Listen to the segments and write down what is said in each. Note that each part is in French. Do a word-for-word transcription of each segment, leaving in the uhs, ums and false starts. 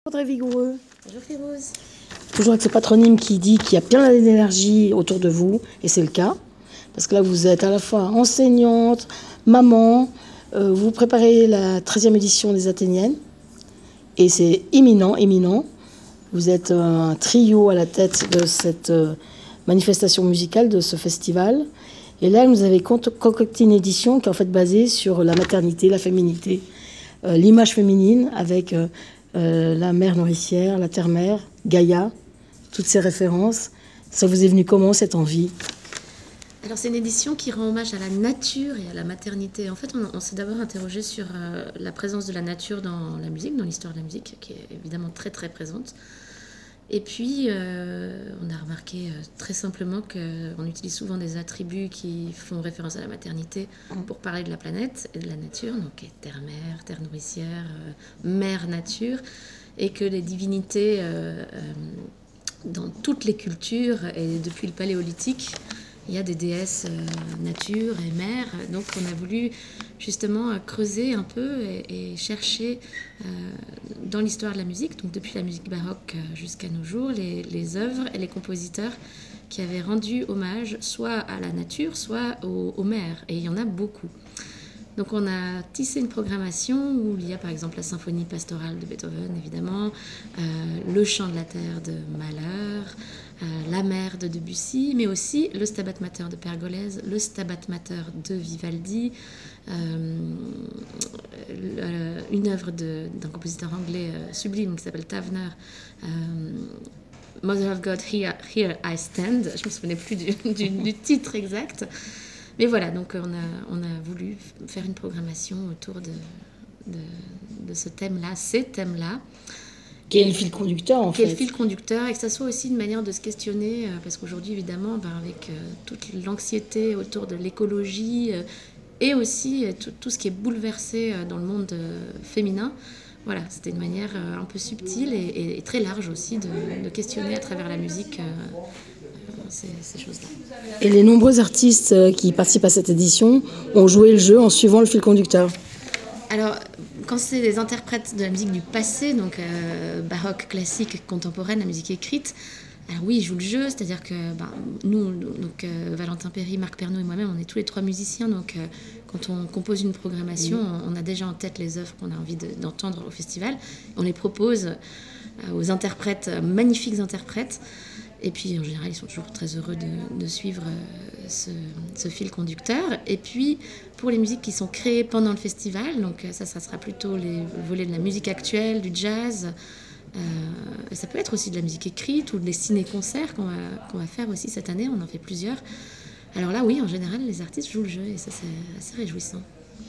Audrey Vigoureux, Bonjour Férouz. toujours avec ce patronyme qui dit qu'il y a plein d'énergie autour de vous, et c'est le cas, parce que là vous êtes à la fois enseignante, maman, euh, vous préparez la treizième édition des Athéniennes, et c'est imminent, imminent. Vous êtes un trio à la tête de cette euh, manifestation musicale, de ce festival, et là vous avez concocté une édition qui est en fait basée sur la maternité, la féminité, euh, l'image féminine avec... Euh, Euh, la mère nourricière, la terre-mère, Gaïa, toutes ces références. Ça vous est venu comment, cette envie ? Alors c'est une édition qui rend hommage à la nature et à la maternité. En fait, on, on s'est d'abord interrogé sur euh, la présence de la nature dans la musique, dans l'histoire de la musique, qui est évidemment très très présente. Et puis, euh, on a remarqué euh, très simplement qu'on utilise souvent des attributs qui font référence à la maternité pour parler de la planète et de la nature, donc terre-mère, terre nourricière, euh, mère nature, et que les divinités, euh, euh, dans toutes les cultures, et depuis le paléolithique, il y a des déesses euh, nature et mère. Donc on a voulu justement euh, creuser un peu et, et chercher euh, dans l'histoire de la musique, donc depuis la musique baroque euh, jusqu'à nos jours, les, les œuvres et les compositeurs qui avaient rendu hommage soit à la nature, soit aux, aux mères. Et il y en a beaucoup. Donc on a tissé une programmation où il y a par exemple la symphonie pastorale de Beethoven, évidemment, euh, le chant de la terre de Mahler, euh, la mer de Debussy, mais aussi le Stabat Mater de Pergolèse, le Stabat Mater de Vivaldi, euh, une œuvre de, d'un compositeur anglais euh, sublime qui s'appelle Tavener, euh, Mother of God, Here, Here I Stand. Je ne me souvenais plus du, du, du titre exact. Mais voilà, donc on a, on a voulu faire une programmation autour de, de, de ce thème-là, ces thèmes-là. Qui est le fil conducteur, en qui fait. Qui est le fil conducteur, et que ça soit aussi une manière de se questionner, parce qu'aujourd'hui, évidemment, ben, avec euh, toute l'anxiété autour de l'écologie, euh, et aussi euh, tout, tout ce qui est bouleversé euh, dans le monde euh, féminin, voilà, c'était une manière euh, un peu subtile et, et, et très large aussi de, de questionner à travers la musique euh, Ces, ces choses-là. Et les nombreux artistes qui participent à cette édition ont joué le jeu en suivant le fil conducteur. Alors, quand c'est des interprètes de la musique du passé, donc euh, baroque, classique, contemporaine, la musique écrite, alors oui, ils jouent le jeu, c'est-à-dire que ben, nous, donc, euh, Valentin Perry, Marc Pernaut et moi-même, on est tous les trois musiciens, donc euh, quand on compose une programmation, on, on a déjà en tête les œuvres qu'on a envie de, d'entendre au festival, on les propose euh, aux interprètes, euh, magnifiques interprètes. Et puis, en général, ils sont toujours très heureux de, de suivre ce, ce fil conducteur. Et puis, pour les musiques qui sont créées pendant le festival, donc ça, ça sera plutôt les volets de la musique actuelle, du jazz. Euh, ça peut être aussi de la musique écrite ou des ciné-concerts qu'on va, qu'on va faire aussi cette année. On en fait plusieurs. Alors là, oui, en général, les artistes jouent le jeu et ça, c'est assez réjouissant.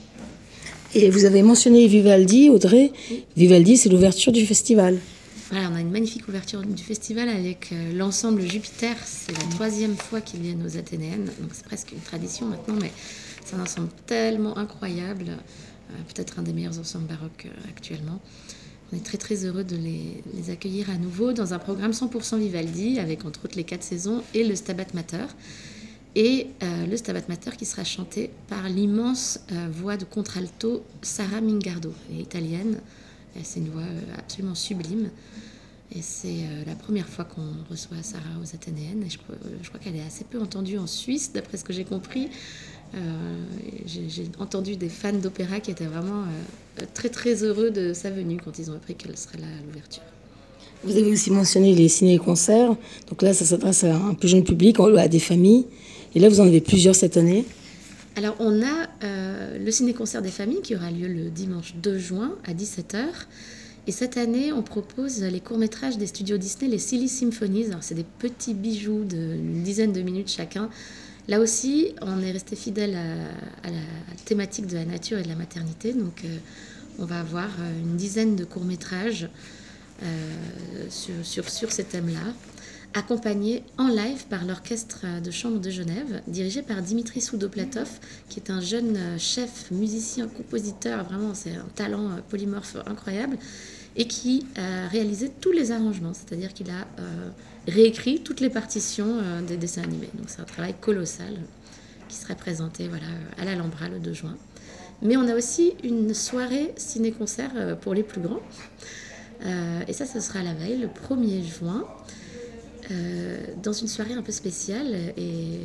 Et vous avez mentionné Vivaldi, Audrey. Oui. Vivaldi, c'est l'ouverture du festival. Voilà, on a une magnifique ouverture du festival avec euh, l'ensemble Jupiter. C'est la troisième fois qu'ils viennent aux Athénéennes, donc c'est presque une tradition maintenant, mais c'est un ensemble tellement incroyable, euh, peut-être un des meilleurs ensembles baroques euh, actuellement. On est très très heureux de les, les accueillir à nouveau dans un programme cent pour cent Vivaldi, avec entre autres les quatre saisons et le Stabat Mater. Et euh, le Stabat Mater qui sera chanté par l'immense euh, voix de contralto Sara Mingardo, elle est italienne. C'est une voix absolument sublime. Et c'est euh, la première fois qu'on reçoit Sarah aux Athénéennes. Et je, je crois qu'elle est assez peu entendue en Suisse, d'après ce que j'ai compris. Euh, j'ai, j'ai entendu des fans d'opéra qui étaient vraiment euh, très très heureux de sa venue quand ils ont appris qu'elle serait là à l'ouverture. Vous avez aussi mentionné les ciné-concerts. Donc là, ça s'adresse à un plus jeune public, à des familles. Et là, vous en avez plusieurs cette année. Alors, on a euh, le ciné-concert des familles qui aura lieu le dimanche deux juin à dix-sept heures. Et cette année, on propose les courts-métrages des studios Disney, les Silly Symphonies. Alors, c'est des petits bijoux d'une dizaine de minutes chacun. Là aussi, on est resté fidèle à, à la thématique de la nature et de la maternité. Donc, euh, on va avoir une dizaine de courts-métrages euh, sur, sur, sur ces thèmes-là, accompagné en live par l'Orchestre de chambre de Genève, dirigé par Dimitri Soudoplatov, qui est un jeune chef, musicien, compositeur, vraiment c'est un talent polymorphe incroyable, et qui a réalisé tous les arrangements, c'est-à-dire qu'il a euh, réécrit toutes les partitions euh, des dessins animés. Donc c'est un travail colossal qui serait présenté voilà, à l'Alhambra le deux juin. Mais on a aussi une soirée ciné-concert pour les plus grands, Euh, et ça, ce sera la veille, le premier juin, euh, dans une soirée un peu spéciale et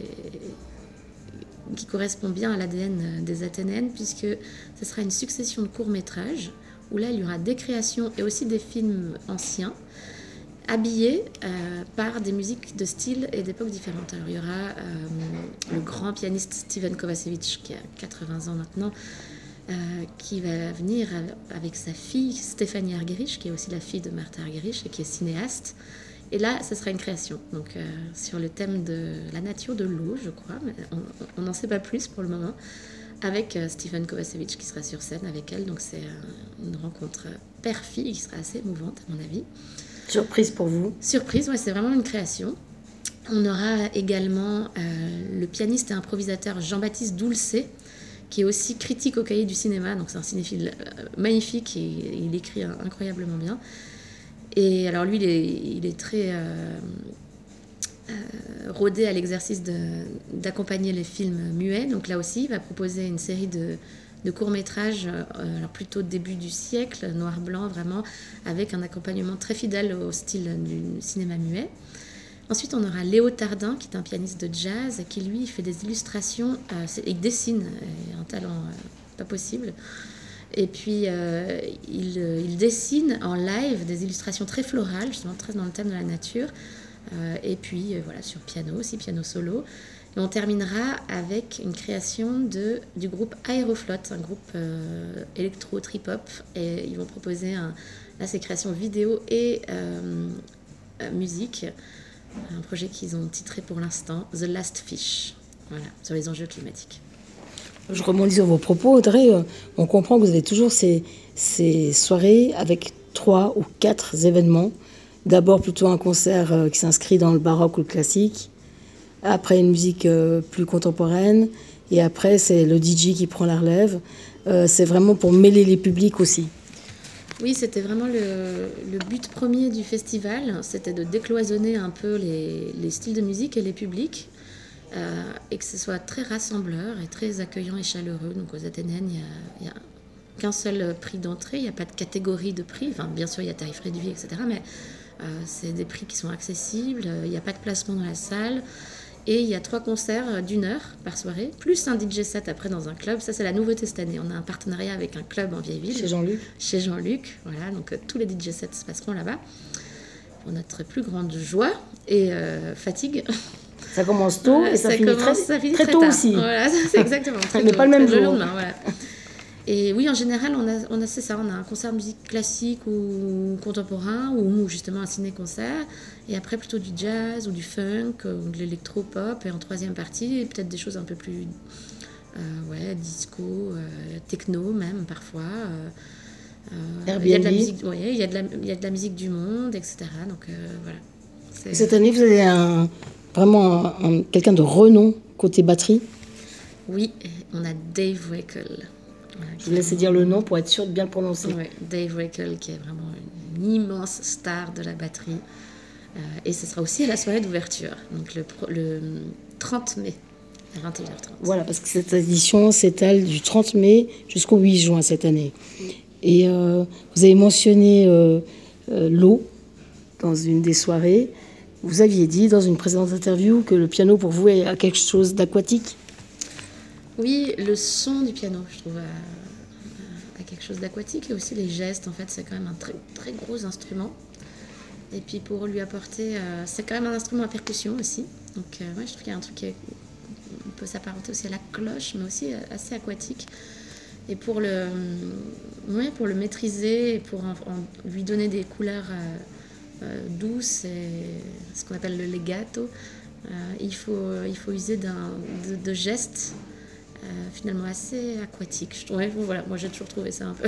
qui correspond bien à l'A D N des Athénéennes, puisque ce sera une succession de courts-métrages, où là, il y aura des créations et aussi des films anciens, habillés euh, par des musiques de styles et d'époques différentes. Alors, il y aura euh, le grand pianiste Steven Kovacevic, qui a quatre-vingts ans maintenant, euh, qui va venir avec sa fille Stéphanie Argerich, qui est aussi la fille de Martha Argerich et qui est cinéaste. Et là, ce sera une création, donc euh, sur le thème de la nature de l'eau, je crois, mais on n'en sait pas plus pour le moment, avec euh, Steven Kovacevic qui sera sur scène avec elle. Donc c'est euh, une rencontre père-fille qui sera assez émouvante à mon avis. Surprise pour vous? Surprise, ouais, c'est vraiment une création. On aura également euh, le pianiste et improvisateur Jean-Baptiste Doulcet, qui est aussi critique au Cahier du cinéma, donc c'est un cinéphile euh, magnifique et il écrit incroyablement bien. Et alors lui, il est, il est très euh, euh, rodé à l'exercice de, d'accompagner les films muets. Donc là aussi, il va proposer une série de, de courts-métrages, euh, alors plutôt début du siècle, noir-blanc vraiment, avec un accompagnement très fidèle au style du cinéma muet. Ensuite, on aura Léo Tardin, qui est un pianiste de jazz, qui lui fait des illustrations, euh, il dessine, euh, un talent euh, pas possible. Et puis, euh, il, il dessine en live des illustrations très florales, justement très dans le thème de la nature. Euh, et puis, euh, voilà, sur piano aussi, piano solo. Et on terminera avec une création de, du groupe Aeroflot, un groupe euh, électro-trip-hop. Et ils vont proposer, un, là, ces créations vidéo et euh, euh, musique. Un projet qu'ils ont titré pour l'instant The Last Fish, voilà, sur les enjeux climatiques. Je rebondis sur vos propos, Audrey. On comprend que vous avez toujours ces, ces soirées avec trois ou quatre événements. D'abord plutôt un concert qui s'inscrit dans le baroque ou le classique. Après une musique plus contemporaine. Et après c'est le D J qui prend la relève. C'est vraiment pour mêler les publics aussi. Oui, c'était vraiment le, le but premier du festival. C'était de décloisonner un peu les, les styles de musique et les publics. Euh, et que ce soit très rassembleur et très accueillant et chaleureux. Donc aux Athénéennes, il n'y a, a qu'un seul prix d'entrée, il n'y a pas de catégorie de prix. Enfin, bien sûr, il y a tarif réduit, et cetera. Mais euh, c'est des prix qui sont accessibles, il n'y a pas de placement dans la salle. Et il y a trois concerts d'une heure par soirée, plus un D J set après dans un club. Ça, c'est la nouveauté cette année. On a un partenariat avec un club en vieille ville. Chez Jean-Luc. Chez Jean-Luc, voilà. Donc euh, tous les D J sets se passeront là-bas. Pour notre plus grande joie et euh, fatigue. Ça commence tôt voilà, et ça, ça finit, commence, très, ça finit très, très tôt tard. aussi. Voilà, c'est exactement. Très Mais tôt, pas le même le jour. lendemain, voilà. Et oui, en général, on a, on a, c'est ça, on a un concert de musique classique ou contemporain, ou justement un ciné-concert, et après plutôt du jazz ou du funk ou de l'électro-pop, et en troisième partie, peut-être des choses un peu plus euh, ouais, disco, euh, techno même parfois. Euh, euh, il y a de la musique, ouais, il y a de la, il y a de la musique du monde, et cetera. Donc euh, voilà. C'est... Cette année, vous avez un, vraiment un, un, quelqu'un de renom côté batterie. Oui, on a Dave Weckl. Voilà, je vous laisse dire le nom pour être sûr de bien le prononcer. Ouais, Dave Weckl, qui est vraiment une immense star de la batterie. Euh, et ce sera aussi à la soirée d'ouverture, donc le, le trente mai, à vingt et une heures trente. Voilà, parce que cette édition s'étale du trente mai jusqu'au huit juin cette année. Oui. Et euh, vous avez mentionné euh, euh, l'eau dans une des soirées. Vous aviez dit dans une précédente interview que le piano pour vous est quelque chose d'aquatique. Oui, le son du piano, je trouve, a, a quelque chose d'aquatique, et aussi les gestes. En fait, c'est quand même un très, très gros instrument. Et puis pour lui apporter, euh, c'est quand même un instrument à percussion aussi. Donc euh, ouais, je trouve qu'il y a un truc qui est, peut s'apparenter aussi à la cloche, mais aussi assez aquatique. Et pour le, ouais, pour le maîtriser et pour en, en, lui donner des couleurs euh, euh, douces et ce qu'on appelle le legato, euh, il faut, il faut user d'un, de, de gestes euh, finalement assez aquatiques. Ouais, voilà, moi j'ai toujours trouvé ça un peu.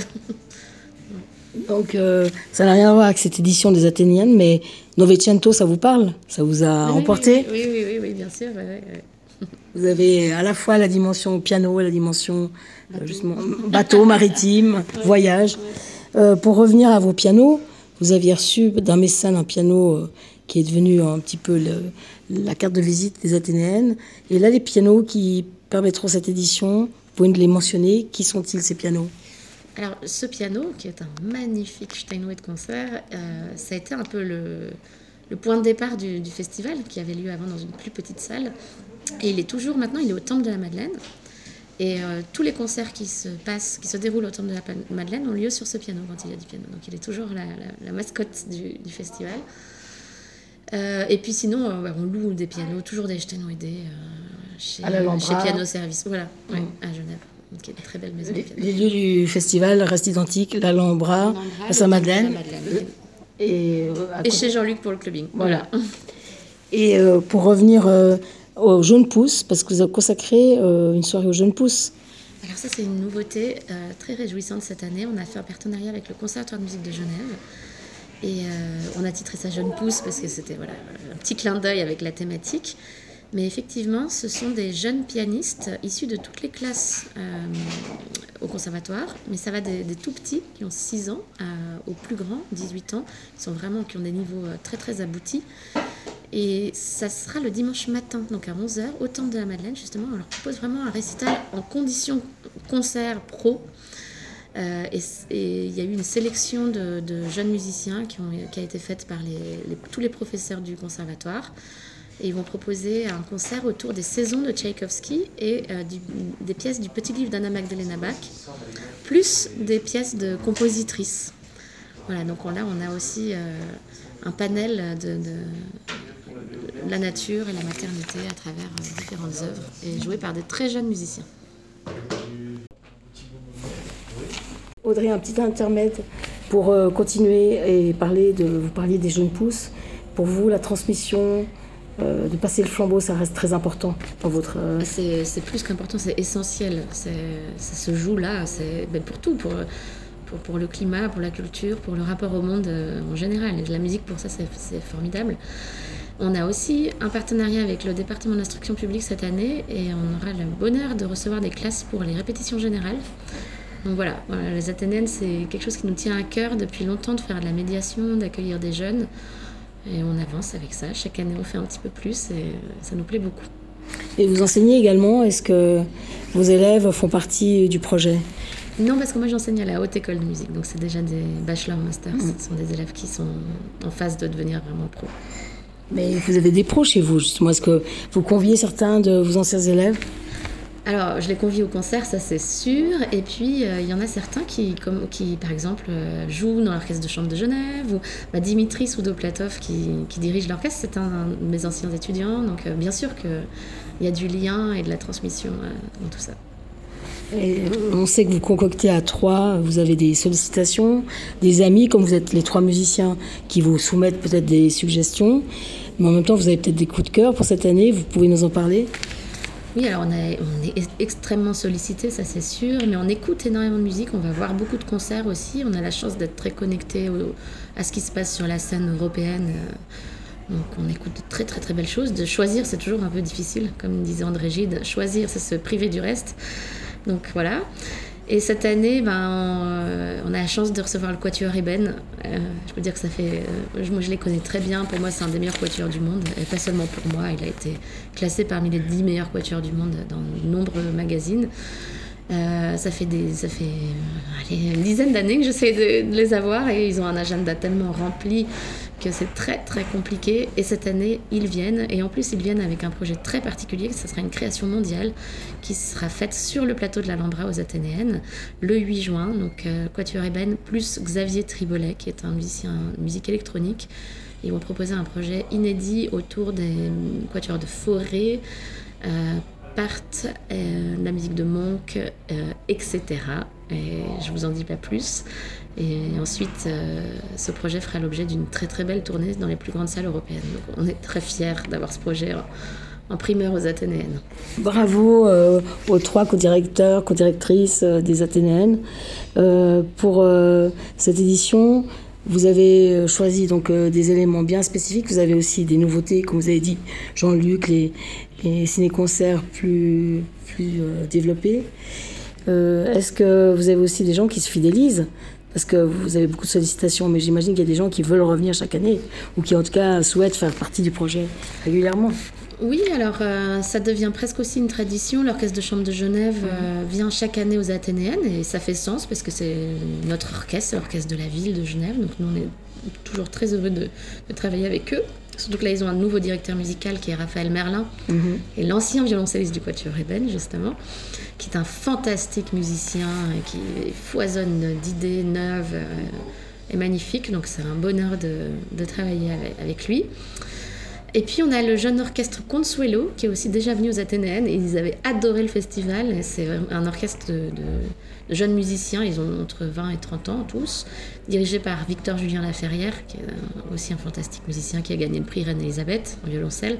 Donc, euh, ça n'a rien à voir avec cette édition des Athéniennes, mais Novecento, ça vous parle? Ça vous a oui, emporté? Oui, oui, oui, oui, bien sûr. Oui, oui. Vous avez à la fois la dimension piano et la dimension bateau, justement, bateau maritime, ouais, voyage. Ouais. Euh, pour revenir à vos pianos, vous aviez reçu d'un mécène un piano euh, qui est devenu un petit peu le, la carte de visite des Athéniennes. Et là, les pianos qui permettront cette édition, vous pouvez les mentionner. Qui sont-ils, ces pianos? Alors, ce piano, qui est un magnifique Steinway de concert, euh, ça a été un peu le, le point de départ du, du festival, qui avait lieu avant dans une plus petite salle. Et il est toujours, maintenant, il est au Temple de la Madeleine. Et euh, tous les concerts qui se passent, qui se déroulent au Temple de la Madeleine ont lieu sur ce piano, quand il y a du piano. Donc, il est toujours la, la, la mascotte du, du festival. Euh, et puis sinon, euh, on loue des pianos, toujours des Steinway euh, chez, chez Piano Service. Voilà, ouais, mmh. à Genève. Qui est une très belle maison. Les, les lieux du festival restent identiques, l'Alhambra, la Sainte-Madeleine. Et, et, et chez Jean-Luc pour le clubbing. Voilà. voilà. Et euh, pour revenir euh, aux Jeunes Pousses, parce que vous avez consacré euh, une soirée aux Jeunes Pousses. Alors ça, c'est une nouveauté euh, très réjouissante cette année. On a fait un partenariat avec le Conservatoire de musique de Genève. Et euh, on a titré ça Jeunes Pousses parce que c'était voilà, un petit clin d'œil avec la thématique. Mais effectivement, ce sont des jeunes pianistes issus de toutes les classes euh, au conservatoire. Mais ça va des, des tout petits, qui ont six ans, à, aux plus grands, dix-huit ans, qui, sont vraiment, qui ont des niveaux très très aboutis. Et ça sera le dimanche matin, donc à onze heures, au Temple de la Madeleine, justement. On leur propose vraiment un récital en condition concert pro. Euh, et il y a eu une sélection de, de jeunes musiciens qui, ont, qui a été faite par les, les, tous les professeurs du conservatoire. Et ils vont proposer un concert autour des saisons de Tchaïkovski et euh, du, des pièces du petit livre d'Anna Magdalena Bach, plus des pièces de compositrices. Voilà, donc on, là, on a aussi euh, un panel de, de, de la nature et la maternité à travers euh, différentes œuvres, et joué par des très jeunes musiciens. Audrey, un petit intermède pour euh, continuer et parler de, vous parliez des Jeunes Pousses. Pour vous, la transmission... Euh, de passer le flambeau, ça reste très important dans votre... Euh... C'est, c'est plus qu'important, c'est essentiel. C'est, ça se joue là, c'est, ben pour tout, pour, pour, pour le climat, pour la culture, pour le rapport au monde euh, en général. Et la musique, pour ça, c'est, c'est formidable. On a aussi un partenariat avec le département d'instruction publique cette année et on aura le bonheur de recevoir des classes pour les répétitions générales. Donc voilà, voilà les Athénéennes, c'est quelque chose qui nous tient à cœur depuis longtemps, de faire de la médiation, d'accueillir des jeunes. Et on avance avec ça. Chaque année, on fait un petit peu plus et ça nous plaît beaucoup. Et vous enseignez également. Est-ce que vos élèves font partie du projet ? Non, parce que moi, j'enseigne à la Haute École de Musique. Donc, c'est déjà des bachelor masters. Mmh. Ce sont des élèves qui sont en phase de devenir vraiment pro. Mais vous avez des pros chez vous, justement. Est-ce que vous conviez certains de vos anciens élèves ? Alors, je les convie au concert, ça c'est sûr. Et puis, il euh, y en a certains qui, comme, qui par exemple, euh, jouent dans l'orchestre de chambre de Genève. Ou bah, Dimitri Soudoplatov, qui, qui dirige l'orchestre, c'est un, un de mes anciens étudiants. Donc, euh, bien sûr qu'il y a du lien et de la transmission euh, dans tout ça. Et on sait que vous concoctez à trois, vous avez des sollicitations, des amis, comme vous êtes les trois musiciens, qui vous soumettent peut-être des suggestions. Mais en même temps, vous avez peut-être des coups de cœur pour cette année. Vous pouvez nous en parler ? Oui, alors on, a, on est extrêmement sollicité, ça c'est sûr, mais on écoute énormément de musique, on va voir beaucoup de concerts aussi, on a la chance d'être très connecté au, à ce qui se passe sur la scène européenne, donc on écoute de très très très belles choses. De choisir, c'est toujours un peu difficile, comme disait André Gide, choisir c'est se priver du reste, donc voilà. Et cette année, ben, on, on a la chance de recevoir le Quatuor Eben. Euh, je peux dire que ça fait... Euh, moi, je les connais très bien. Pour moi, c'est un des meilleurs quatuors du monde. Et pas seulement pour moi. Il a été classé parmi les dix meilleurs quatuors du monde dans de nombreux magazines. Euh, ça fait, des, ça fait allez, une dizaine d'années que j'essaie de, de les avoir. Et ils ont un agenda tellement rempli que c'est très, très compliqué. Et cette année, ils viennent. Et en plus, ils viennent avec un projet très particulier. Ce sera une création mondiale qui sera faite sur le plateau de l'Alhambra aux Athénéennes le huit juin. Donc, euh, Quatuor Eben plus Xavier Tribolet, qui est un musicien de musique électronique. Ils vont proposer un projet inédit autour des quatuors de Fauré, euh, Part, euh, la musique de Monk, euh, et cetera. Et je vous en dis pas plus. Et ensuite, euh, ce projet fera l'objet d'une très très belle tournée dans les plus grandes salles européennes. Donc on est très fiers d'avoir ce projet en, en primeur aux Athénéennes. Bravo euh, aux trois co-directeurs, co-directrices euh, des Athénéennes. Euh, pour euh, cette édition, vous avez choisi donc euh, des éléments bien spécifiques. Vous avez aussi des nouveautés, comme vous avez dit, Jean-Luc, les, les ciné-concerts plus, plus euh, développés. Euh, est-ce que vous avez aussi des gens qui se fidélisent ? Parce que vous avez beaucoup de sollicitations, mais j'imagine qu'il y a des gens qui veulent revenir chaque année, ou qui en tout cas souhaitent faire partie du projet régulièrement. Oui, alors euh, ça devient presque aussi une tradition. L'Orchestre de chambre de Genève euh, vient chaque année aux Athénéennes et ça fait sens parce que c'est notre orchestre, c'est l'orchestre de la ville de Genève. Donc nous, on est toujours très heureux de, de travailler avec eux. Surtout que là, ils ont un nouveau directeur musical qui est Raphaël Merlin mm-hmm. et l'ancien violoncelliste du Quatuor Ébène, justement, qui est un fantastique musicien et qui foisonne d'idées neuves euh, et magnifiques. Donc c'est un bonheur de, de travailler avec, avec lui. Et puis on a le jeune orchestre Consuelo qui est aussi déjà venu aux Athénéennes et ils avaient adoré le festival. C'est un orchestre de, de, de jeunes musiciens, ils ont entre vingt et trente ans tous, dirigé par Victor Julien Laferrière, qui est aussi un fantastique musicien qui a gagné le prix Reine-Élisabeth en violoncelle.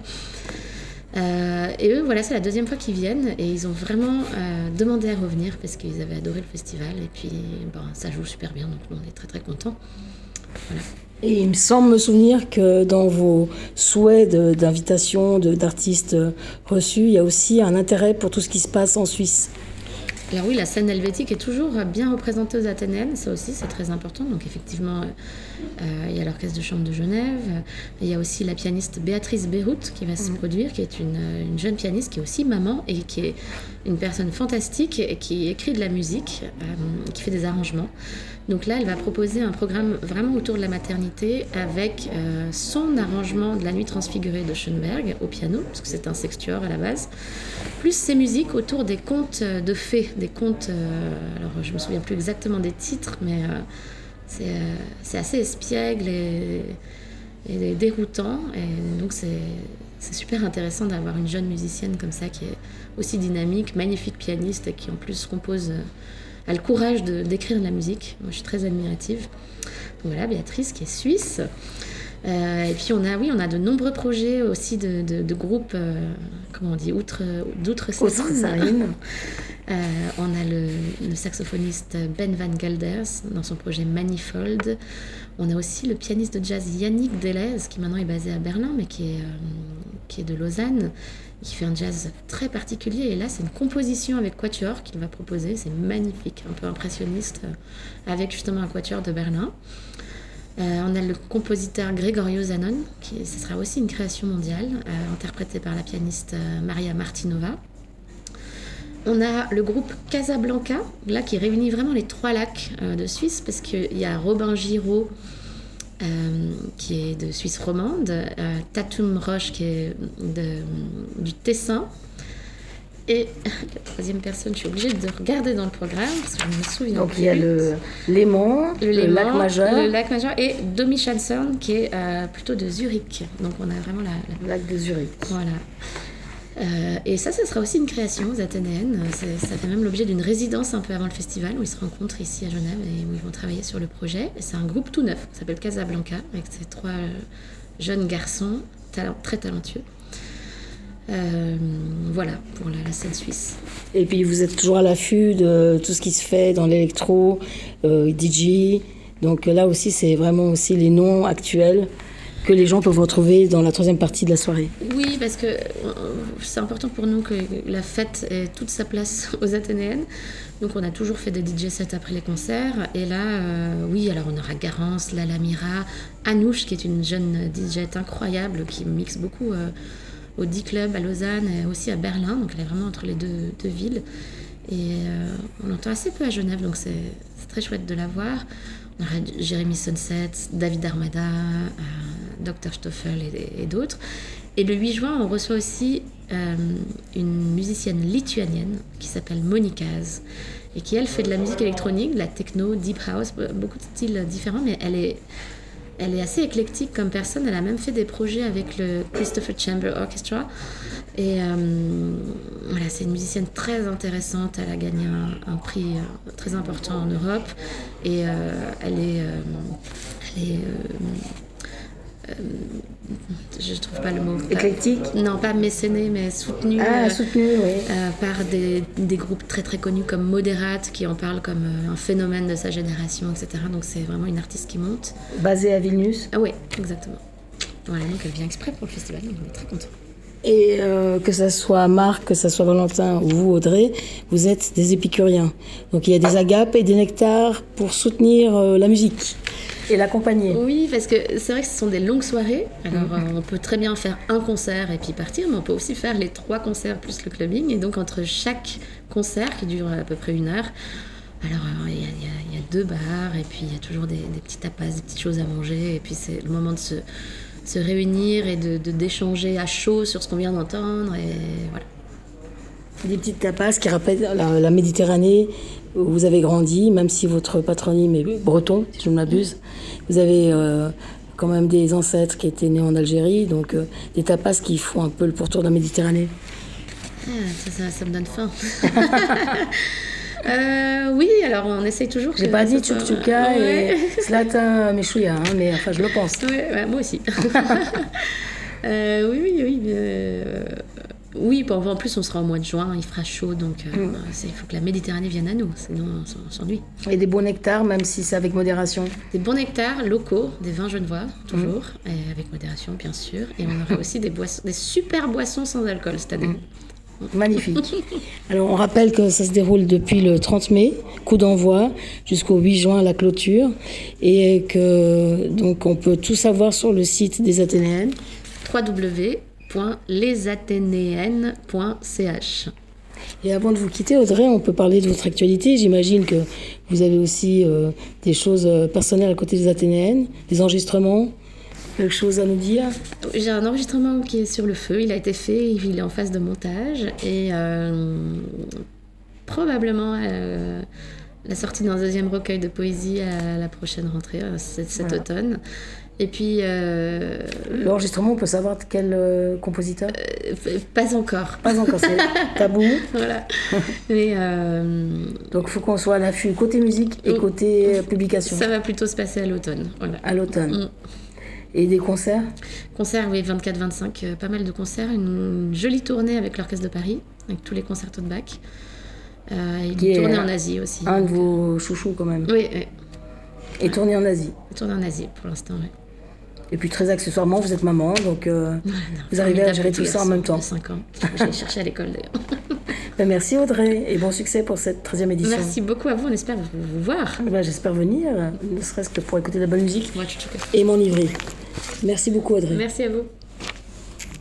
Euh, et eux, voilà, c'est la deuxième fois qu'ils viennent et ils ont vraiment euh, demandé à revenir parce qu'ils avaient adoré le festival et puis bon, ça joue super bien, donc nous, on est très très contents. Voilà. Et il me semble me souvenir que dans vos souhaits de, d'invitation de, d'artistes reçus, il y a aussi un intérêt pour tout ce qui se passe en Suisse. Alors oui, la scène helvétique est toujours bien représentée aux Athénéennes, ça aussi c'est très important. Donc effectivement, euh, il y a l'Orchestre de chambre de Genève, il y a aussi la pianiste Béatrice Beyrout qui va mmh. se produire, qui est une, une jeune pianiste qui est aussi maman et qui est une personne fantastique et qui écrit de la musique, euh, qui fait des arrangements. Donc là, elle va proposer un programme vraiment autour de la maternité avec euh, son arrangement de La Nuit transfigurée de Schoenberg au piano, parce que c'est un sextuor à la base, plus ses musiques autour des contes de fées, des contes, euh, alors je me souviens plus exactement des titres, mais euh, c'est, euh, c'est assez espiègle et, et déroutant, et donc c'est, c'est super intéressant d'avoir une jeune musicienne comme ça qui est aussi dynamique, magnifique pianiste et qui en plus compose... Euh, a le courage de, d'écrire de la musique. Moi, je suis très admirative. Donc voilà, Béatrice, qui est suisse. Euh, et puis, on a, oui, on a de nombreux projets aussi de, de, de groupes, euh, comment on dit, outre, d'outre-Sarine. euh, on a le, le saxophoniste Ben Van Gelders dans son projet Manifold. On a aussi le pianiste de jazz Yannick Delez, qui maintenant est basé à Berlin, mais qui est, euh, qui est de Lausanne, qui fait un jazz très particulier. Et là, c'est une composition avec quatuor qu'il va proposer. C'est magnifique, un peu impressionniste, avec justement un quatuor de Berlin. Euh, on a le compositeur Gregorio Zanon, qui ce sera aussi une création mondiale, euh, interprétée par la pianiste euh, Maria Martinova. On a le groupe Casablanca, là, qui réunit vraiment les trois lacs euh, de Suisse, parce qu'il y a Robin Giraud, Euh, qui est de Suisse romande, euh, Tatum Roche qui est de, du Tessin, et la troisième personne, je suis obligée de regarder dans le programme parce que je ne me souviens donc plus. Il y a le Léman, le, le lac majeur, le lac majeur et Domi Chanson qui est euh, plutôt de Zurich. Donc on a vraiment la, la... le lac de Zurich. Voilà. Euh, et ça, ça sera aussi une création aux Athénéennes. C'est, ça fait même l'objet d'une résidence un peu avant le festival où ils se rencontrent ici à Genève et où ils vont travailler sur le projet. Et c'est un groupe tout neuf qui s'appelle Casablanca avec ces trois euh, jeunes garçons talent, très talentueux. Euh, voilà pour la, la scène suisse. Et puis vous êtes toujours à l'affût de tout ce qui se fait dans l'électro, euh, D J. Donc là aussi, c'est vraiment aussi les noms actuels que les gens peuvent retrouver dans la troisième partie de la soirée. Oui, parce que c'est important pour nous que la fête ait toute sa place aux Athénéennes. Donc on a toujours fait des D J sets après les concerts. Et là, euh, oui, alors on aura Garance, Lala Mira, Anouche, qui est une jeune D J incroyable, qui mixe beaucoup euh, au D-Club à Lausanne et aussi à Berlin. Donc elle est vraiment entre les deux, deux villes. Et euh, on l'entend assez peu à Genève, donc c'est, c'est très chouette de la voir. On aura Jérémy Sunset, David Armada, euh, docteur Stoffel et, et d'autres. Et le huit juin, on reçoit aussi euh, une musicienne lituanienne qui s'appelle Monikaz et qui, elle, fait de la musique électronique, de la techno, deep house, beaucoup de styles différents, mais elle est, elle est assez éclectique comme personne. Elle a même fait des projets avec le Christopher Chamber Orchestra. Et euh, voilà, c'est une musicienne très intéressante. Elle a gagné un, un prix euh, très important en Europe. Et euh, elle est... Euh, elle est euh, euh, je ne trouve pas le mot. Éclectique ? Pas, non, pas mécénée, mais soutenue. Ah, soutenue, oui. Euh, par des, des groupes très très connus comme Moderate, qui en parlent comme euh, un phénomène de sa génération, et cetera. Donc c'est vraiment une artiste qui monte. Basée à Vilnius ? Ah oui, exactement. Voilà, donc elle vient exprès pour le festival, donc on est très contents. Et euh, que ça soit Marc, que ça soit Valentin ou vous, Audrey, vous êtes des épicuriens. Donc il y a des agapes et des nectars pour soutenir euh, la musique. et l'accompagner. Oui, parce que c'est vrai que ce sont des longues soirées. Alors, Mhm. euh, on peut très bien faire un concert et puis partir, mais on peut aussi faire les trois concerts plus le clubbing. Et donc, entre chaque concert, qui dure à peu près une heure, alors euh, il y, a- il y a- il y a deux bars et puis il y a toujours des, des petits tapas, des petites choses à manger. Et puis, c'est le moment de se, se réunir et de, de- d'échanger à chaud sur ce qu'on vient d'entendre. Et voilà. Des petites tapas qui rappellent la, la Méditerranée où vous avez grandi, même si votre patronyme est breton, si je ne m'abuse. Vous avez euh, quand même des ancêtres qui étaient nés en Algérie, donc euh, des tapas qui font un peu le pourtour de la Méditerranée. Ah, ça, ça, ça me donne faim. Euh, oui, alors on essaye toujours. J'ai que pas dit ça soit- tchouk-tchouka Ouais. et Zlatan Mechouya, hein, mais enfin je le pense. Ouais, ouais, moi aussi. Euh, oui, oui, oui. euh, oui, bon, en plus, on sera au mois de juin, il fera chaud, donc euh, Mm. c'est- il faut que la Méditerranée vienne à nous, sinon on s'en- on s'ennuie. Et des bons nectars, même si c'est avec modération. Des bons nectars locaux, des vins genevois, toujours, et avec modération, bien sûr. Et on aura aussi des, boissons, des super boissons sans alcool cette année. Magnifique. Alors on rappelle que ça se déroule depuis le trente mai, coup d'envoi, jusqu'au huit juin la clôture, et que donc on peut tout savoir sur le site des Athénéennes. w w w point les athénéennes point c h. Et avant de vous quitter, Audrey, on peut parler de votre actualité. J'imagine que vous avez aussi euh, des choses euh, personnelles à côté des Athénéennes, des enregistrements, quelque chose à nous dire. J'ai un enregistrement qui est sur le feu, il a été fait, il est en phase de montage et euh, probablement euh, la sortie d'un deuxième recueil de poésie à la prochaine rentrée, euh, cet, cet Voilà. automne. Et puis, euh, L'enregistrement, on peut savoir de quel euh, compositeur? euh, pas encore, Pas encore, c'est tabou. voilà. Mais euh, Donc il faut qu'on soit à l'affût côté musique et Mm. côté euh, publication ça va plutôt se passer à l'automne, voilà. à l'automne. Mm. Et des concerts? Concert, oui, vingt-quatre vingt-cinq, euh, pas mal de concerts, une jolie tournée avec l'Orchestre de Paris, avec tous les concertos de Bach. Euh, et une Qui est tournée en Asie aussi. Un de vos chouchous quand même. Oui, oui. Et tourné en Asie. Tournée en Asie pour l'instant, oui. Et puis très accessoirement, vous êtes maman, donc euh, Non, vous arrivez à formidable gérer petit tout ça en garçon même temps. de cinq ans. Je l'ai cherché à l'école d'ailleurs. Ben, merci Audrey, et bon succès pour cette treizième édition. Merci beaucoup à vous, on espère vous, vous voir. Ben, j'espère venir, ne serait-ce que pour écouter de la bonne musique Moi, tu te et m'enivrer. Merci beaucoup Audrey. Merci à vous.